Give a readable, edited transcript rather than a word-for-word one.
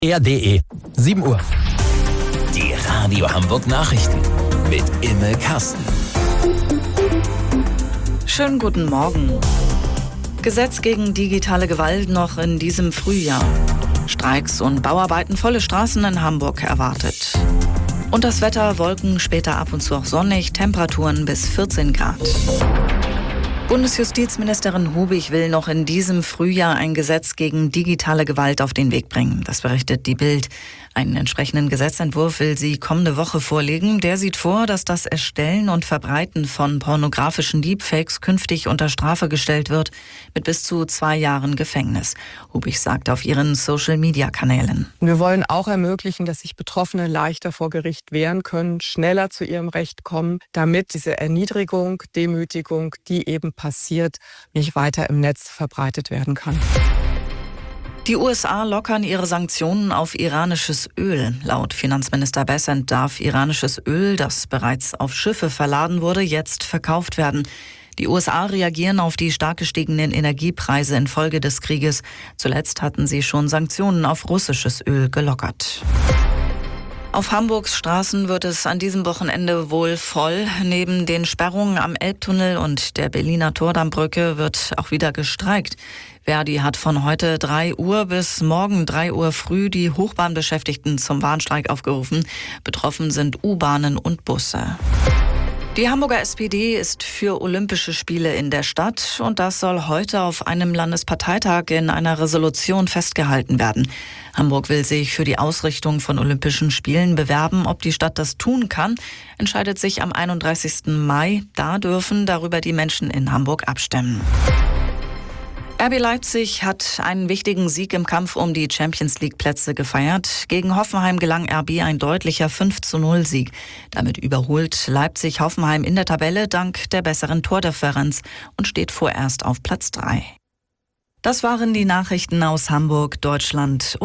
RDE, 7 Uhr. Die Radio Hamburg Nachrichten mit Imme Kasten. Schönen guten Morgen. Gesetz gegen digitale Gewalt noch in diesem Frühjahr. Streiks und Bauarbeiten, volle Straßen in Hamburg erwartet. Und das Wetter, Wolken, später ab und zu auch sonnig, Temperaturen bis 14 Grad. Bundesjustizministerin Hubig will noch in diesem Frühjahr ein Gesetz gegen digitale Gewalt auf den Weg bringen. Das berichtet die Bild. Einen entsprechenden Gesetzentwurf will sie kommende Woche vorlegen. Der sieht vor, dass das Erstellen und Verbreiten von pornografischen Deepfakes künftig unter Strafe gestellt wird, mit bis zu 2 Jahren Gefängnis. Hubig sagt auf ihren Social-Media-Kanälen. Wir wollen auch ermöglichen, dass sich Betroffene leichter vor Gericht wehren können, schneller zu ihrem Recht kommen, damit diese Erniedrigung, Demütigung, die eben passiert, nicht weiter im Netz verbreitet werden kann. Die USA lockern ihre Sanktionen auf iranisches Öl. Laut Finanzminister Bessent darf iranisches Öl, das bereits auf Schiffe verladen wurde, jetzt verkauft werden. Die USA reagieren auf die stark gestiegenen Energiepreise infolge des Krieges. Zuletzt hatten sie schon Sanktionen auf russisches Öl gelockert. Auf Hamburgs Straßen wird es an diesem Wochenende wohl voll. Neben den Sperrungen am Elbtunnel und der Berliner Tordammbrücke wird auch wieder gestreikt. Verdi hat von heute 3 Uhr bis morgen 3 Uhr früh die Hochbahnbeschäftigten zum Warnstreik aufgerufen. Betroffen sind U-Bahnen und Busse. Die Hamburger SPD ist für Olympische Spiele in der Stadt und das soll heute auf einem Landesparteitag in einer Resolution festgehalten werden. Hamburg will sich für die Ausrichtung von Olympischen Spielen bewerben. Ob die Stadt das tun kann, entscheidet sich am 31. Mai. Da dürfen darüber die Menschen in Hamburg abstimmen. RB Leipzig hat einen wichtigen Sieg im Kampf um die Champions-League-Plätze gefeiert. Gegen Hoffenheim gelang RB ein deutlicher 5:0-Sieg. Damit überholt Leipzig Hoffenheim in der Tabelle dank der besseren Tordifferenz und steht vorerst auf Platz 3. Das waren die Nachrichten aus Hamburg, Deutschland.